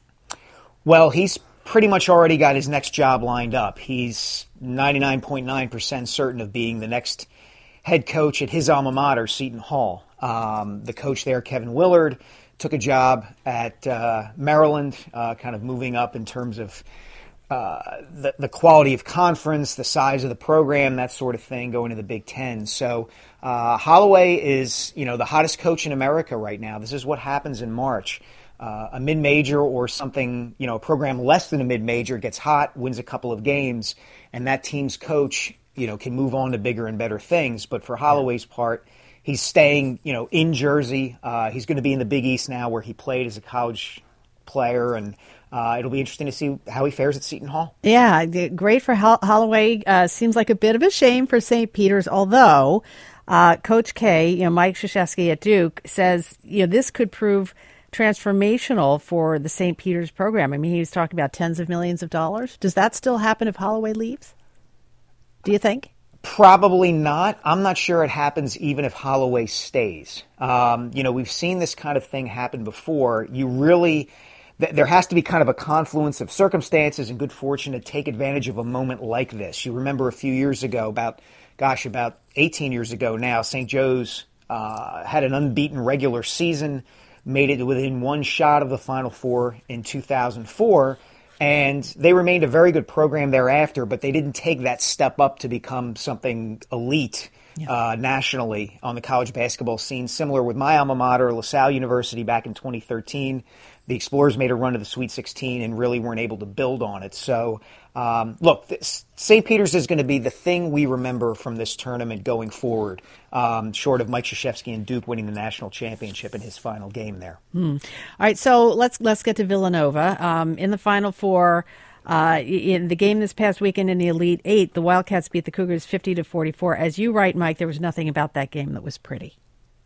[SPEAKER 5] Well, he's pretty much already got his next job lined up. He's ninety-nine point nine percent certain of being the next head coach at his alma mater, Seton Hall. Um, the coach there, Kevin Willard, took a job at uh, Maryland, uh, kind of moving up in terms of uh, the, the quality of conference, the size of the program, that sort of thing, going to the Big Ten. So uh, Holloway is, you know, the hottest coach in America right now. This is what happens in March. Uh, a mid-major or something, you know, a program less than a mid-major gets hot, wins a couple of games, and that team's coach, you know, can move on to bigger and better things. But for Holloway's part, he's staying, you know, in Jersey. Uh, he's going to be in the Big East now, where he played as a college player, and uh, it'll be interesting to see how he fares at Seton Hall.
[SPEAKER 1] Yeah, great for Holl- Holloway. Uh, seems like a bit of a shame for Saint Peter's, although uh, Coach K, you know, Mike Krzyzewski at Duke, says, you know, this could prove transformational for the Saint Peter's program. I mean, he was talking about tens of millions of dollars. Does that still happen if Holloway leaves? Do you think?
[SPEAKER 5] Probably not. I'm not sure it happens even if Holloway stays. Um, you know, we've seen this kind of thing happen before. You really, th- there has to be kind of a confluence of circumstances and good fortune to take advantage of a moment like this. You remember a few years ago, about, gosh, about eighteen years ago now, Saint Joe's uh, had an unbeaten regular season, made it within one shot of the Final Four in two thousand four. And they remained a very good program thereafter, but they didn't take that step up to become something elite yeah. uh, nationally on the college basketball scene. Similar with my alma mater, LaSalle University, back in twenty thirteen. The Explorers made a run to the Sweet sixteen and really weren't able to build on it. So, um, look, Saint Peter's is going to be the thing we remember from this tournament going forward, um, short of Mike Krzyzewski and Duke winning the national championship in his final game there.
[SPEAKER 1] Hmm. All right, so let's let's get to Villanova. Um, in the Final Four, uh, in the game this past weekend in the Elite Eight, the Wildcats beat the Cougars fifty to forty-four. As you write, Mike, there was nothing about that game that was pretty.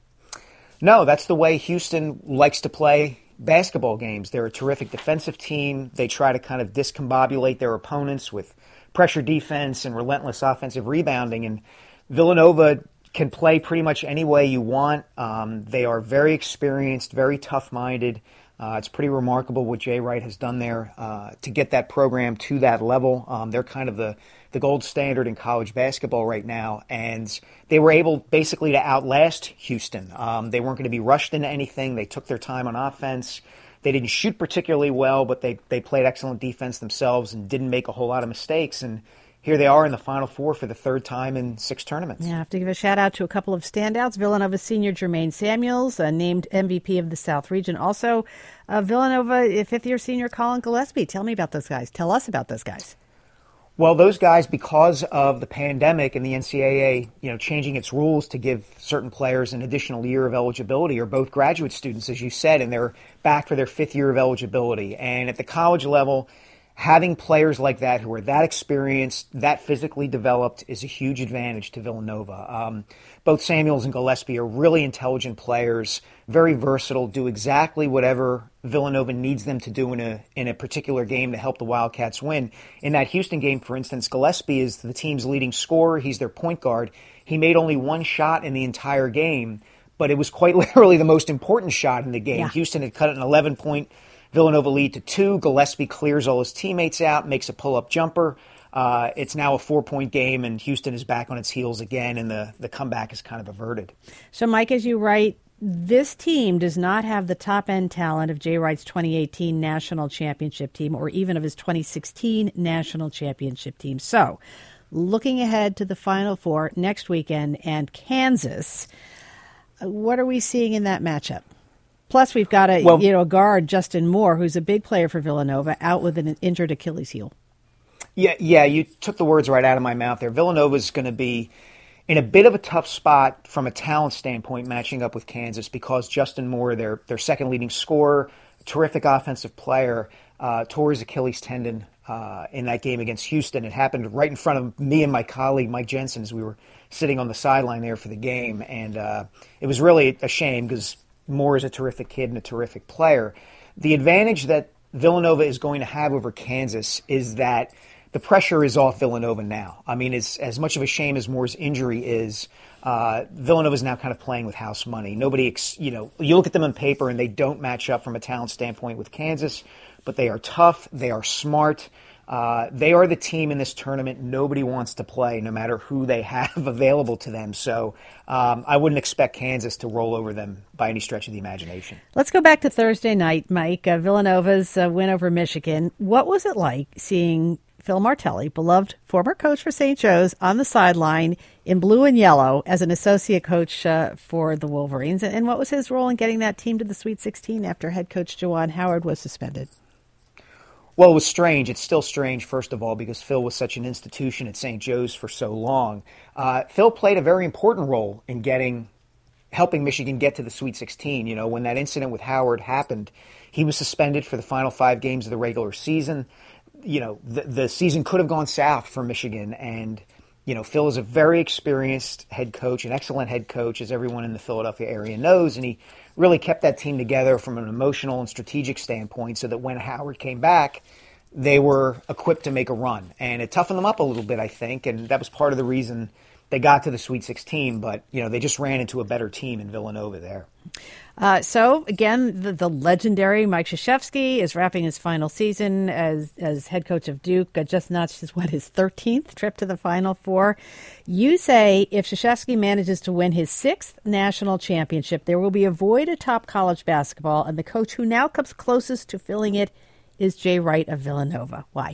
[SPEAKER 5] No, that's the way Houston likes to play basketball games. They're a terrific defensive team. They try to kind of discombobulate their opponents with pressure defense and relentless offensive rebounding. And Villanova can play pretty much any way you want. Um, they are very experienced, very tough-minded. Uh, it's pretty remarkable what Jay Wright has done there uh, to get that program to that level. Um, they're kind of the, the gold standard in college basketball right now, and they were able basically to outlast Houston. Um, they weren't going to be rushed into anything. They took their time on offense. They didn't shoot particularly well, but they, they played excellent defense themselves and didn't make a whole lot of mistakes. And here they are in the Final Four for the third time in six tournaments.
[SPEAKER 1] Yeah, I have to give a shout-out to a couple of standouts. Villanova senior Jermaine Samuels, uh, named M V P of the South Region. Also, uh, Villanova fifth-year senior Colin Gillespie. Tell me about those guys. Tell us about those guys.
[SPEAKER 5] Well, those guys, because of the pandemic and the N C double A, you know, changing its rules to give certain players an additional year of eligibility, are both graduate students, as you said, and they're back for their fifth year of eligibility. And at the college level, having players like that who are that experienced, that physically developed, is a huge advantage to Villanova. Um, both Samuels and Gillespie are really intelligent players, very versatile, do exactly whatever Villanova needs them to do in a in a particular game to help the Wildcats win. In that Houston game, for instance, Gillespie is the team's leading scorer. He's their point guard. He made only one shot in the entire game, but it was quite literally the most important shot in the game.
[SPEAKER 1] Yeah.
[SPEAKER 5] Houston had cut an eleven-point Villanova lead to two. Gillespie clears all his teammates out, makes a pull-up jumper. Uh, it's now a four-point game, and Houston is back on its heels again, and the, the comeback is kind of averted.
[SPEAKER 1] So, Mike, as you write, this team does not have the top-end talent of Jay Wright's twenty eighteen national championship team or even of his twenty sixteen national championship team. So, looking ahead to the Final Four next weekend and Kansas, what are we seeing in that matchup? Plus, we've got a well, you know guard, Justin Moore, who's a big player for Villanova, out with an injured Achilles heel.
[SPEAKER 5] Yeah, yeah, you took the words right out of my mouth there. Villanova's going to be in a bit of a tough spot from a talent standpoint matching up with Kansas because Justin Moore, their their second leading scorer, terrific offensive player, uh, tore his Achilles tendon uh, in that game against Houston. It happened right in front of me and my colleague Mike Jensen as we were sitting on the sideline there for the game. And uh, it was really a shame because Moore is a terrific kid and a terrific player. The advantage that Villanova is going to have over Kansas is that the pressure is off Villanova now. I mean, it's, as much of a shame as Moore's injury is, uh, Villanova is now kind of playing with house money. Nobody, ex, you know, you look at them on paper and they don't match up from a talent standpoint with Kansas, but they are tough. They are smart. Uh, they are the team in this tournament nobody wants to play, no matter who they have available to them. So um, I wouldn't expect Kansas to roll over them by any stretch of the imagination.
[SPEAKER 1] Let's go back to Thursday night, Mike. Uh, Villanova's uh, win over Michigan. What was it like seeing Phil Martelli, beloved former coach for Saint Joe's, on the sideline in blue and yellow as an associate coach uh, for the Wolverines? And what was his role in getting that team to the Sweet sixteen after head coach Juwan Howard was suspended?
[SPEAKER 5] Well, it was strange. It's still strange, first of all, because Phil was such an institution at Saint Joe's for so long. Uh, Phil played a very important role in getting, helping Michigan get to the Sweet sixteen. You know, when that incident with Howard happened, he was suspended for the final five games of the regular season. You know, the, the season could have gone south for Michigan. And, you know, Phil is a very experienced head coach, an excellent head coach, as everyone in the Philadelphia area knows. And he really kept that team together from an emotional and strategic standpoint so that when Howard came back, they were equipped to make a run. And it toughened them up a little bit, I think. And that was part of the reason they got to the Sweet sixteen. But, you know, they just ran into a better team in Villanova there.
[SPEAKER 1] Uh, so, again, the, the legendary Mike Krzyzewski is wrapping his final season as as head coach of Duke. Uh, just notched his, what, his thirteenth trip to the Final Four. You say if Krzyzewski manages to win his sixth national championship, there will be a void atop college basketball, and the coach who now comes closest to filling it is Jay Wright of Villanova. Why?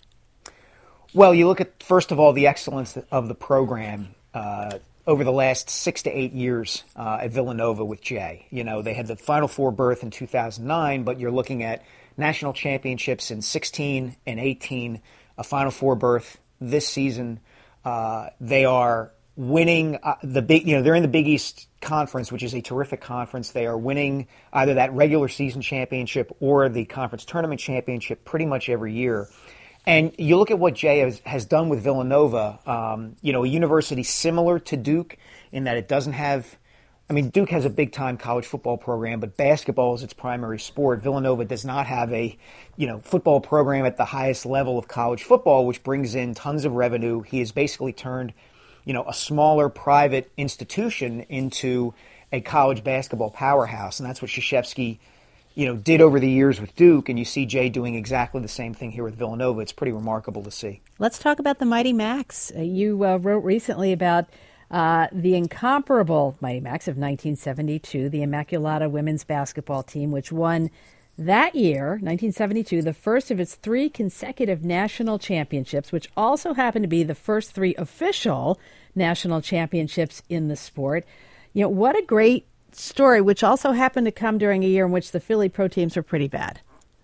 [SPEAKER 5] Well, you look at, first of all, the excellence of the program uh over the last six to eight years uh, at Villanova with Jay. You know, they had the Final Four berth in two thousand nine, but you're looking at national championships in sixteen and eighteen, a Final Four berth this season. Uh, they are winning uh, the big, you know, they're in the Big East Conference, which is a terrific conference. They are winning either that regular season championship or the conference tournament championship pretty much every year. And you look at what Jay has, has done with Villanova, um, you know, a university similar to Duke in that it doesn't have, I mean, Duke has a big-time college football program, but basketball is its primary sport. Villanova does not have a, you know, football program at the highest level of college football, which brings in tons of revenue. He has basically turned, you know, a smaller private institution into a college basketball powerhouse, and that's what Krzyzewski, you know, did over the years with Duke, and you see Jay doing exactly the same thing here with Villanova. It's pretty remarkable to see.
[SPEAKER 1] Let's talk about the Mighty Macs. Uh, you uh, wrote recently about uh, the incomparable Mighty Macs of nineteen seventy-two, the Immaculata women's basketball team, which won that year, nineteen seventy-two, the first of its three consecutive national championships, which also happened to be the first three official national championships in the sport. You know, what a great story, which also happened to come during a year in which the Philly pro teams were pretty bad.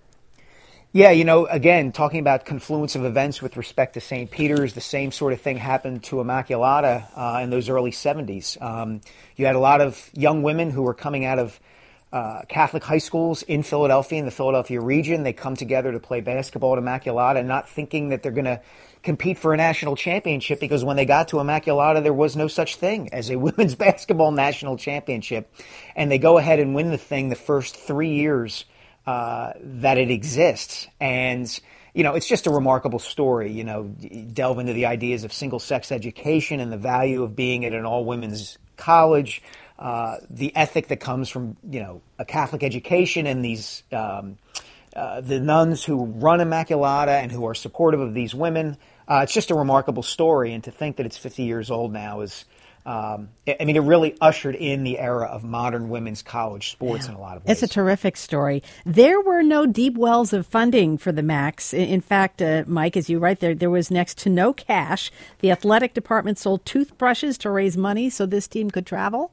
[SPEAKER 5] Yeah, you know, again, talking about confluence of events with respect to Saint Peter's, the same sort of thing happened to Immaculata uh, in those early seventies. Um, you had a lot of young women who were coming out of uh, Catholic high schools in Philadelphia, in the Philadelphia region. They come together to play basketball at Immaculata, not thinking that they're going to compete for a national championship, because when they got to Immaculata, there was no such thing as a women's basketball national championship. And they go ahead and win the thing the first three years uh, that it exists. And, you know, it's just a remarkable story. You know, delve into the ideas of single-sex education and the value of being at an all-women's college. uh, the ethic that comes from, you know, a Catholic education and these um, uh, the nuns who run Immaculata and who are supportive of these women. Uh, it's just a remarkable story, and to think that it's fifty years old now is, um, I mean, it really ushered in the era of modern women's college sports yeah. in a lot of ways.
[SPEAKER 1] It's a terrific story. There were no deep wells of funding for the Macs. In fact, uh, Mike, as you write there, there was next to no cash. The athletic department sold toothbrushes to raise money so this team could travel.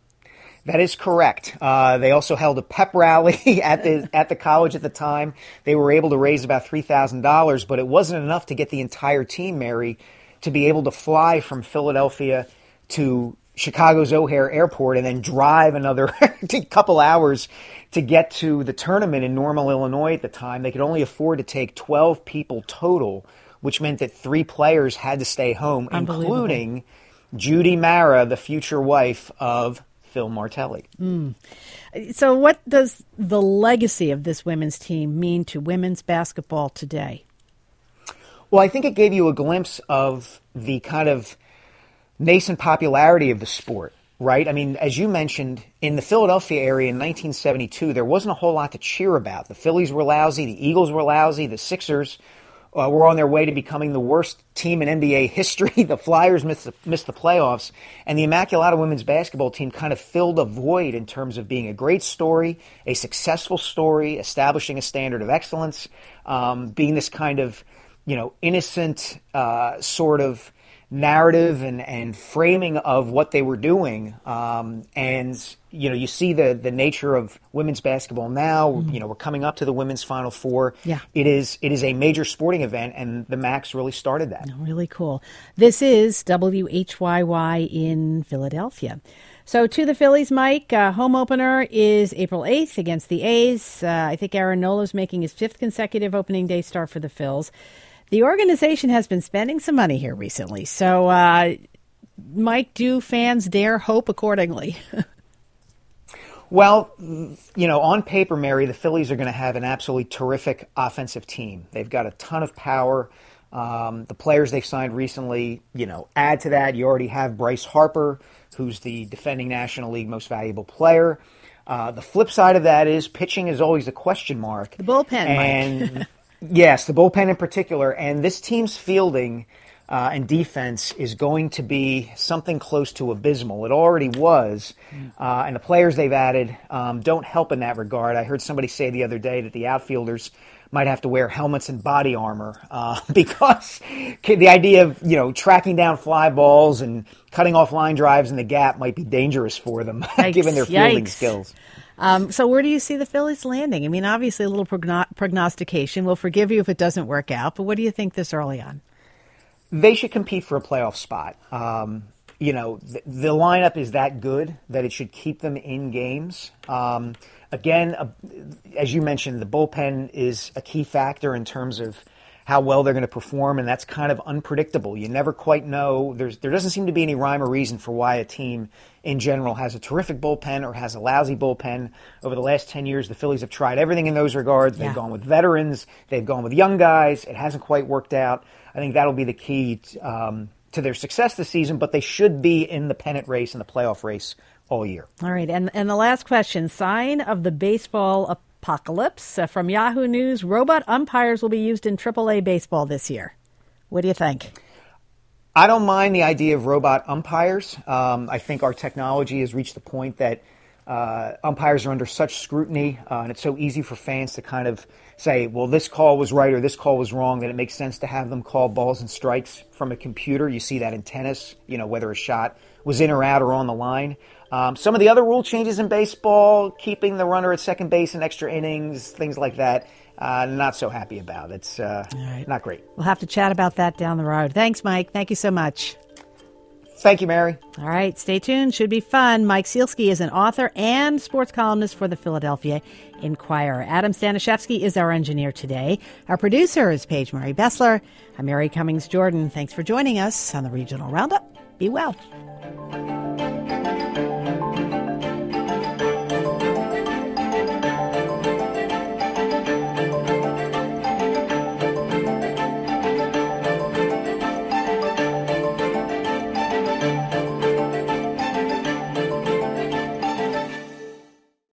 [SPEAKER 5] That is correct. Uh, they also held a pep rally at the at the college at the time. They were able to raise about three thousand dollars, but it wasn't enough to get the entire team, Mary, to be able to fly from Philadelphia to Chicago's O'Hare Airport and then drive another couple hours to get to the tournament in Normal, Illinois at the time. They could only afford to take twelve people total, which meant that three players had to stay home, including Judy Mara, the future wife of Phil Martelli.
[SPEAKER 1] Mm. So what does the legacy of this women's team mean to women's basketball today?
[SPEAKER 5] Well, I think it gave you a glimpse of the kind of nascent popularity of the sport, right? I mean, as you mentioned, in the Philadelphia area in nineteen seventy-two, there wasn't a whole lot to cheer about. The Phillies were lousy, the Eagles were lousy, the Sixers Uh, were on their way to becoming the worst team in N B A history. The Flyers missed the, missed the playoffs. And the Immaculata women's basketball team kind of filled a void in terms of being a great story, a successful story, establishing a standard of excellence, um, being this kind of, you know, innocent uh, sort of narrative and, and framing of what they were doing. Um, and, you know, you see the, the nature of women's basketball now. Mm-hmm. You know, we're coming up to the women's Final Four.
[SPEAKER 1] Yeah.
[SPEAKER 5] It is it is a major sporting event, and the Macs really started that.
[SPEAKER 1] Really cool. This is W H Y Y in Philadelphia. So to the Phillies, Mike, uh, home opener is April eighth against the A's. Uh, I think Aaron Nola's making his fifth consecutive opening day start for the Phils. The organization has been spending some money here recently. So, uh, Mike, do fans dare hope accordingly?
[SPEAKER 5] Well, you know, on paper, Mary, the Phillies are going to have an absolutely terrific offensive team. They've got a ton of power. Um, the players they've signed recently, you know, add to that. You already have Bryce Harper, who's the defending National League most valuable player. Uh, the flip side of that is pitching is always a question mark.
[SPEAKER 1] The bullpen,
[SPEAKER 5] and
[SPEAKER 1] Mike.
[SPEAKER 5] Yes, the bullpen in particular. And this team's fielding uh, and defense is going to be something close to abysmal. It already was. Uh, and the players they've added um, don't help in that regard. I heard somebody say the other day that the outfielders might have to wear helmets and body armor uh, because the idea of, you know, tracking down fly balls and cutting off line drives in the gap might be dangerous for them, given their fielding
[SPEAKER 1] Yikes.
[SPEAKER 5] skills.
[SPEAKER 1] Um, so where do you see the Phillies landing? I mean, obviously a little progno- prognostication. We'll forgive you if it doesn't work out, but what do you think this early on?
[SPEAKER 5] They should compete for a playoff spot. Um, you know, the, the lineup is that good that it should keep them in games. Um, again, uh, as you mentioned, the bullpen is a key factor in terms of how well they're going to perform, and that's kind of unpredictable. You never quite know. There's, there doesn't seem to be any rhyme or reason for why a team in general has a terrific bullpen or has a lousy bullpen. Over the last ten years, the Phillies have tried everything in those regards. They've
[SPEAKER 1] yeah.
[SPEAKER 5] gone with veterans. They've gone with young guys. It hasn't quite worked out. I think that'll be the key to, um, to their success this season, but they should be in the pennant race and the playoff race all year.
[SPEAKER 1] All right, and, and the last question, sign of the baseball apocalypse. Uh, from Yahoo News, robot umpires will be used in triple A baseball this year. What do you think?
[SPEAKER 5] I don't mind the idea of robot umpires. Um, I think our technology has reached the point that uh, umpires are under such scrutiny, uh, and it's so easy for fans to kind of say, well, this call was right or this call was wrong, that it makes sense to have them call balls and strikes from a computer. You see that in tennis, you know, whether a shot was in or out or on the line. Um, some of the other rule changes in baseball, keeping the runner at second base in extra innings, things like that, uh, not so happy about. It's uh,
[SPEAKER 1] right.
[SPEAKER 5] not great.
[SPEAKER 1] We'll have to chat about that down the road. Thanks, Mike. Thank you so much.
[SPEAKER 5] Thank you, Mary.
[SPEAKER 1] All right, stay tuned. Should be fun. Mike Sealski is an author and sports columnist for the Philadelphia Inquirer. Adam Stanishevsky is our engineer today. Our producer is Paige Murray Bessler. I'm Mary Cummings Jordan. Thanks for joining us on the Regional Roundup. Be well.